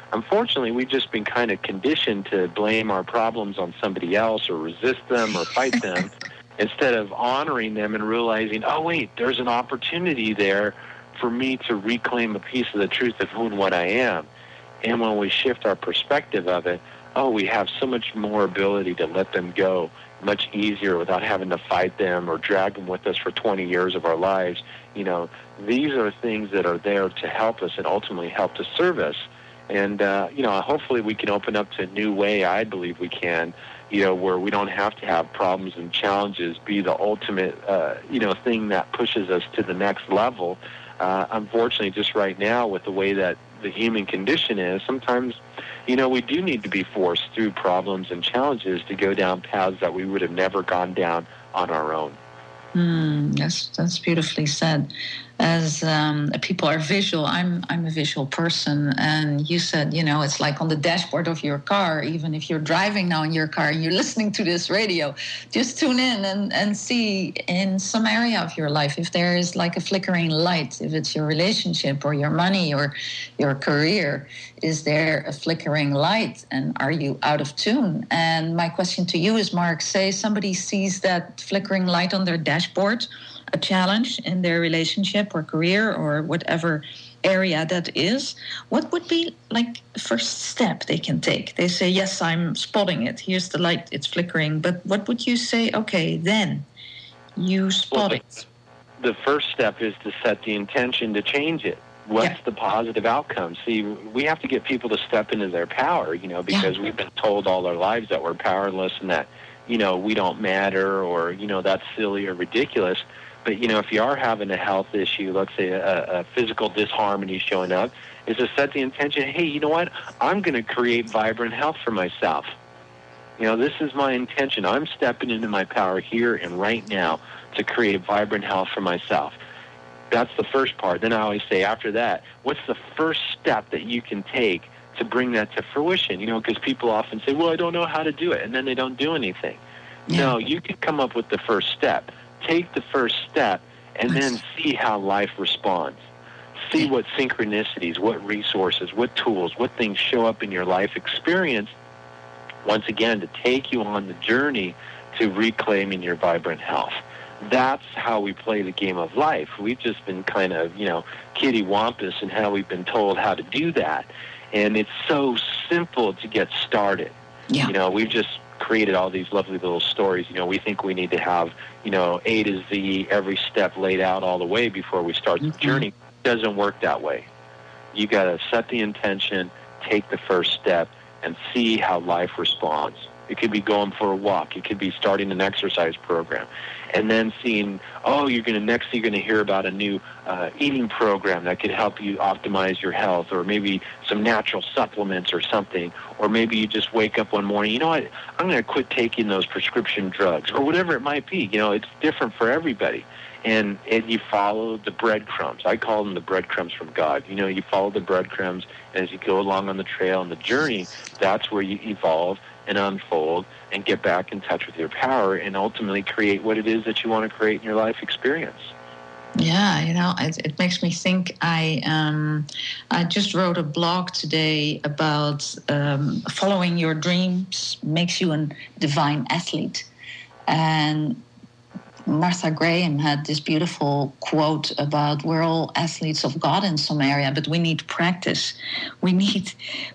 unfortunately, we've just been kind of conditioned to blame our problems on somebody else or resist them or fight them instead of honoring them and realizing, oh, wait, there's an opportunity there for me to reclaim a piece of the truth of who and what I am. And when we shift our perspective of it, oh, we have so much more ability to let them go much easier without having to fight them or drag them with us for 20 years of our lives. You know, these are things that are there to help us and ultimately help to serve us. And, you know, hopefully we can open up to a new way, I believe we can, you know, where we don't have to have problems and challenges be the ultimate, you know, thing that pushes us to the next level. Unfortunately, just right now with the way that the human condition is, sometimes, you know, we do need to be forced through problems and challenges to go down paths that we would have never gone down on our own. That's beautifully said. As people are visual, I'm a visual person, and you said, you know, it's like on the dashboard of your car. Even if you're driving now in your car and you're listening to this radio, just tune in and see in some area of your life if there is like a flickering light. If it's your relationship or your money or your career, is there a flickering light, and are you out of tune? And my question to you is, Mark, say somebody sees that flickering light on their dashboard, a challenge in their relationship or career or whatever area that is, what would be like the first step they can take? They say, yes, I'm spotting it. Here's the light, it's flickering. But what would you say? Okay, then you spot it. The first step is to set the intention to change it. What's the positive outcome? See, we have to get people to step into their power, you know, because we've been told all our lives that we're powerless and that, you know, we don't matter or, you know, that's silly or ridiculous. But, you know, if you are having a health issue, let's say a physical disharmony showing up, is to set the intention, hey, you know what? I'm going to create vibrant health for myself. You know, this is my intention. I'm stepping into my power here and right now to create vibrant health for myself. That's the first part. Then I always say after that, what's the first step that you can take to bring that to fruition? You know, because people often say, well, I don't know how to do it, and then they don't do anything. No, you can come up with the first step. Take the first step and then see how life responds. See what synchronicities, what resources, what tools, what things show up in your life experience, once again, to take you on the journey to reclaiming your vibrant health. That's how we play the game of life. We've just been kind of, you know, kittywampus in how we've been told how to do that. And it's so simple to get started. You know, we've just created all these lovely little stories. You know, we think we need to have, you know, A to Z, every step laid out all the way before we start the journey. It doesn't work that way. You got to set the intention, take the first step, and see how life responds. It could be going for a walk. It could be starting an exercise program. And then seeing, oh, you're going to hear about a new eating program that could help you optimize your health, or maybe some natural supplements or something. Or maybe you just wake up one morning, you know what, I'm going to quit taking those prescription drugs, or whatever it might be. You know, it's different for everybody. And you follow the breadcrumbs. I call them the breadcrumbs from God. You know, you follow the breadcrumbs as you go along on the trail and the journey. That's where you evolve and unfold and get back in touch with your power and ultimately create what it is that you want to create in your life experience. Yeah, you know, it makes me think. I just wrote a blog today about following your dreams makes you a divine athlete. And Martha Graham had this beautiful quote about we're all athletes of God in some area, but we need practice. We need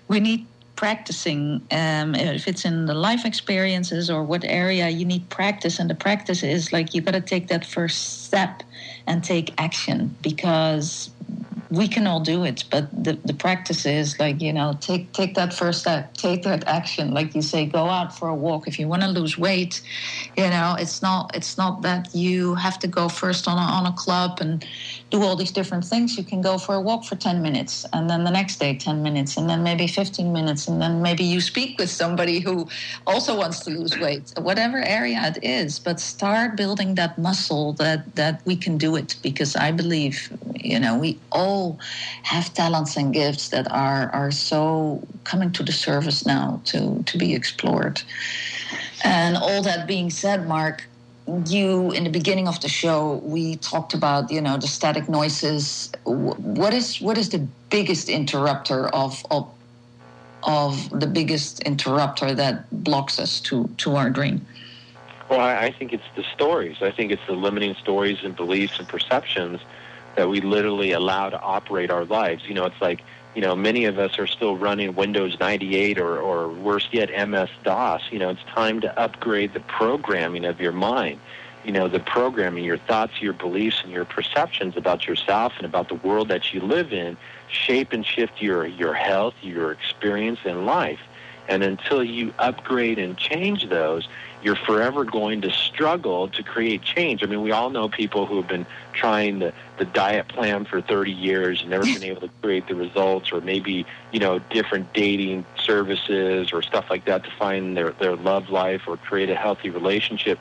practicing. If it's in the life experiences or what area, you need practice. And the practice is like you got to take that first step and take action, because we can all do it, but the practice is like, you know, take that first step, take that action. Like you say, go out for a walk. If you want to lose weight, you know, it's not that you have to go first on a club and do all these different things. You can go for a walk for 10 minutes, and then the next day 10 minutes, and then maybe 15 minutes, and then maybe you speak with somebody who also wants to lose weight, whatever area it is. But start building that muscle that we can do it, because I believe, you know, we all have talents and gifts that are so coming to the surface now to be explored. And all that being said, Mark, you, in the beginning of the show, we talked about, you know, the static noises. What is the biggest interrupter of of the biggest interrupter that blocks us to our dream? Well, I think it's the stories. I think it's the limiting stories and beliefs and perceptions that we literally allow to operate our lives. It's like, many of us are still running Windows 98 or worse yet, MS-DOS. It's time to upgrade the programming of your mind. The programming, your thoughts, your beliefs, and your perceptions about yourself and about the world that you live in shape and shift your health, your experience in life. And until you upgrade and change those, you're forever going to struggle to create change. I mean, we all know people who have been trying the diet plan for 30 years and never been able to create the results, or maybe, different dating services or stuff like that to find their love life or create a healthy relationship.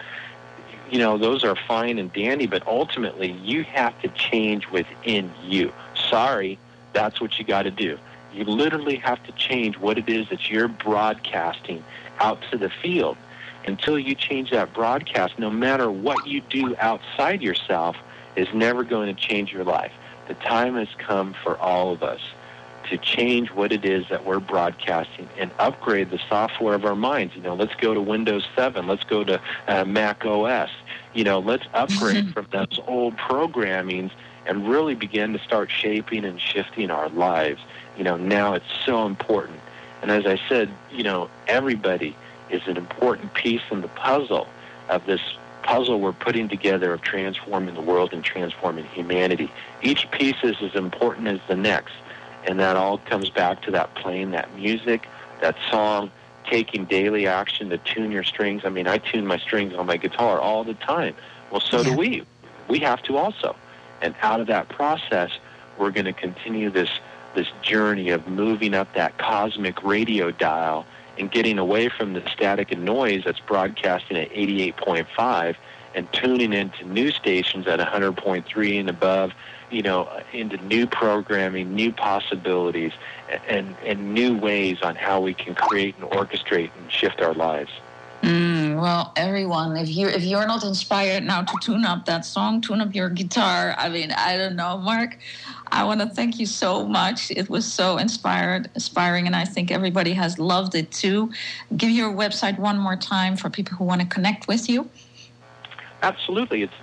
Those are fine and dandy, but ultimately you have to change within you. Sorry, that's what you got to do. You literally have to change what it is that you're broadcasting out to the field. Until you change that broadcast, no matter what you do outside yourself is never going to change your life. The time has come for all of us to change what it is that we're broadcasting and upgrade the software of our minds. Let's go to Windows 7. Let's go to Mac OS. Let's upgrade from those old programmings and really begin to start shaping and shifting our lives. Now it's so important. And as I said, everybody is an important piece in the puzzle of this puzzle we're putting together of transforming the world and transforming humanity. Each piece is as important as the next. And that all comes back to that playing that music, that song, taking daily action to tune your strings. I mean, I tune my strings on my guitar all the time. Well, so do we. We have to also. And out of that process, we're going to continue this journey of moving up that cosmic radio dial and getting away from the static and noise that's broadcasting at 88.5 and tuning into new stations at 100.3 and above, into new programming, new possibilities, and new ways on how we can create and orchestrate and shift our lives. Well, everyone, if you're not inspired now to tune up that song, tune up your guitar. I mean, I don't know, Mark. I want to thank you so much. It was so inspiring, and I think everybody has loved it too. Give your website one more time for people who want to connect with you. Absolutely. It's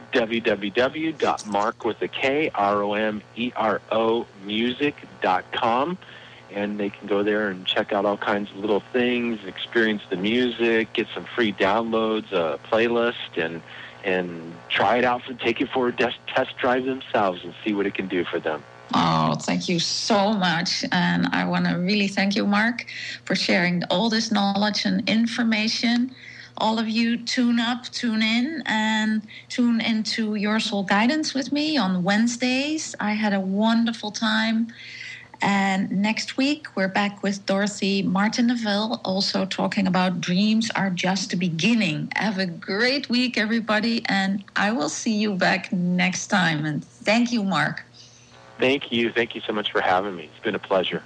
www.markwithakRomeromusic.com. And they can go there and check out all kinds of little things, experience the music, get some free downloads, a playlist, and try it out, take it for a test drive themselves and see what it can do for them. Oh, thank you so much. And I want to really thank you, Mark, for sharing all this knowledge and information. All of you tune in, and tune into Your Soul Guidance with me on Wednesdays. I had a wonderful time. And next week, we're back with Dorothy Martin-Neville, also talking about dreams are just the beginning. Have a great week, everybody, and I will see you back next time. And thank you, Mark. Thank you. Thank you so much for having me. It's been a pleasure.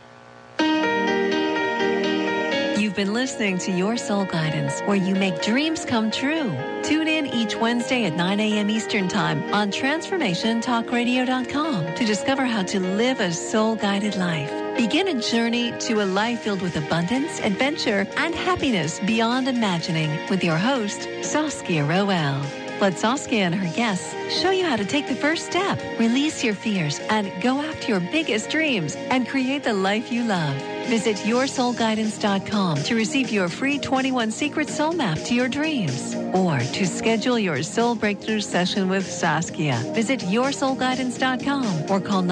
You've been listening to Your Soul Guidance, where you make dreams come true. Tune in each Wednesday at 9 a.m. Eastern Time on TransformationTalkRadio.com to discover how to live a soul-guided life. Begin a journey to a life filled with abundance, adventure, and happiness beyond imagining with your host, Saskia Roel. Let Saskia and her guests show you how to take the first step, release your fears, and go after your biggest dreams and create the life you love. Visit YourSoulGuidance.com to receive your free 21 Secret Soul Map to your dreams. Or to schedule your Soul Breakthrough session with Saskia, visit YourSoulGuidance.com or call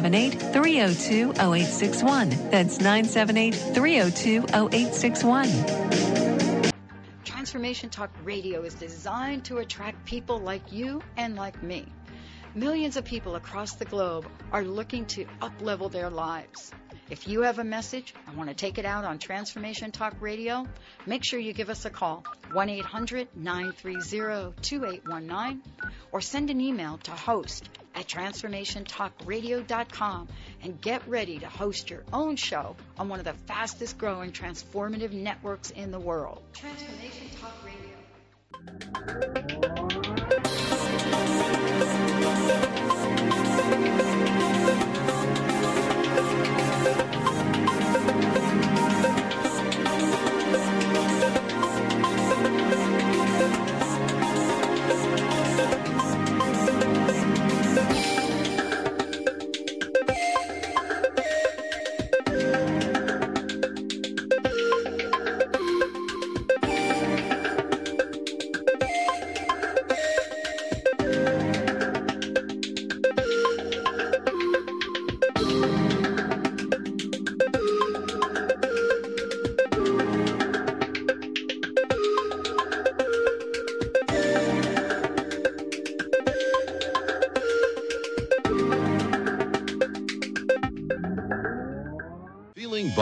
978-302-0861. That's 978-302-0861. Transformation Talk Radio is designed to attract people like you and like me. Millions of people across the globe are looking to up-level their lives. If you have a message and want to take it out on Transformation Talk Radio, make sure you give us a call, 1-800-930-2819, or send an email to host@TransformationTalkRadio.com and get ready to host your own show on one of the fastest growing transformative networks in the world. Transformation Talk Radio.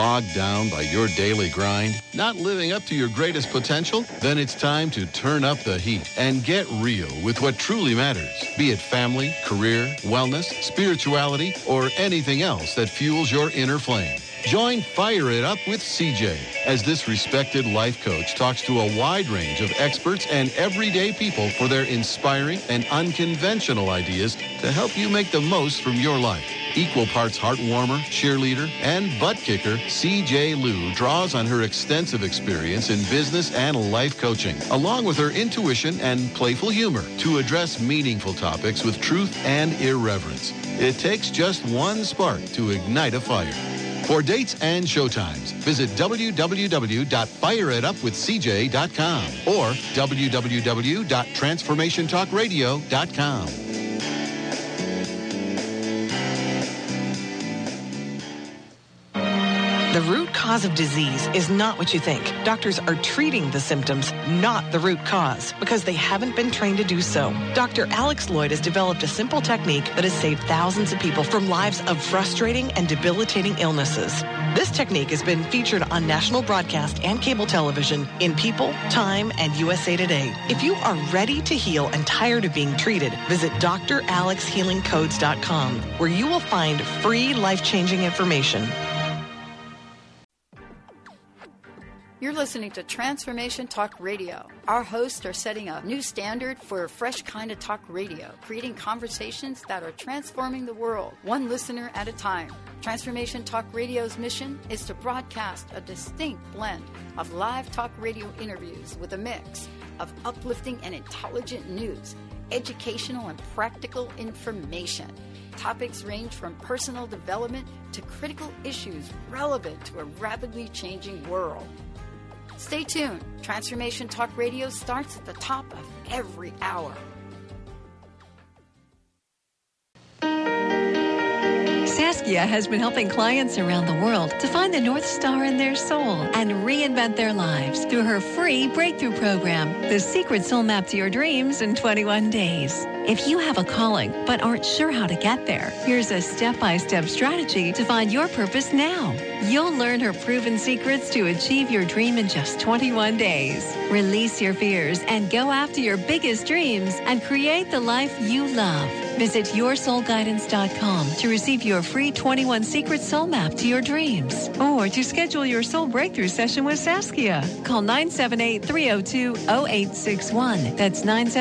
bogged down by your daily grind? Not living up to your greatest potential? Then it's time to turn up the heat and get real with what truly matters. Be it family, career, wellness, spirituality, or anything else that fuels your inner flame. Join Fire It Up with CJ as this respected life coach talks to a wide range of experts and everyday people for their inspiring and unconventional ideas to help you make the most from your life. Equal parts heart warmer, cheerleader, and butt kicker, CJ Liu draws on her extensive experience in business and life coaching, along with her intuition and playful humor to address meaningful topics with truth and irreverence. It takes just one spark to ignite a fire. For dates and showtimes, visit www.fireitupwithcj.com or www.transformationtalkradio.com. The root cause of disease is not what you think. Doctors are treating the symptoms, not the root cause, because they haven't been trained to do so. Dr. Alex Lloyd has developed a simple technique that has saved thousands of people from lives of frustrating and debilitating illnesses. This technique has been featured on national broadcast and cable television in People, Time, and USA Today. If you are ready to heal and tired of being treated, visit dralexhealingcodes.com, where you will find free life-changing information. You're listening to Transformation Talk Radio. Our hosts are setting a new standard for a fresh kind of talk radio, creating conversations that are transforming the world, one listener at a time. Transformation Talk Radio's mission is to broadcast a distinct blend of live talk radio interviews with a mix of uplifting and intelligent news, educational and practical information. Topics range from personal development to critical issues relevant to a rapidly changing world. Stay tuned. Transformation Talk Radio starts at the top of every hour. Saskia has been helping clients around the world to find the North Star in their soul and reinvent their lives through her free breakthrough program, The Secret Soul Map to Your Dreams in 21 Days. If you have a calling but aren't sure how to get there, here's a step-by-step strategy to find your purpose now. You'll learn her proven secrets to achieve your dream in just 21 days. Release your fears and go after your biggest dreams and create the life you love. Visit yoursoulguidance.com to receive your free 21 Secret Soul Map to your dreams or to schedule your soul breakthrough session with Saskia. Call 978-302-0861. That's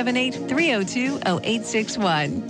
978-302-0861.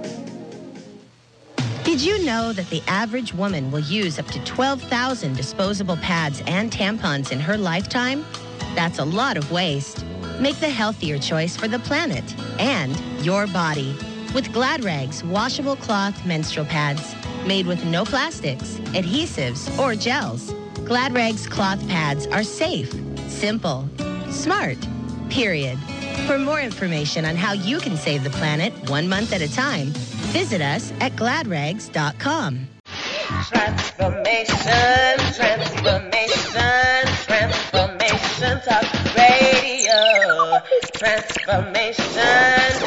Did you know that the average woman will use up to 12,000 disposable pads and tampons in her lifetime? That's a lot of waste. Make the healthier choice for the planet and your body with Glad Rags washable cloth menstrual pads made with no plastics, adhesives, or gels. Glad Rags cloth pads are safe, simple, smart, period. For more information on how you can save the planet 1 month at a time, visit us at gladrags.com. Transformation, transformation, transformation talk radio. Transformation,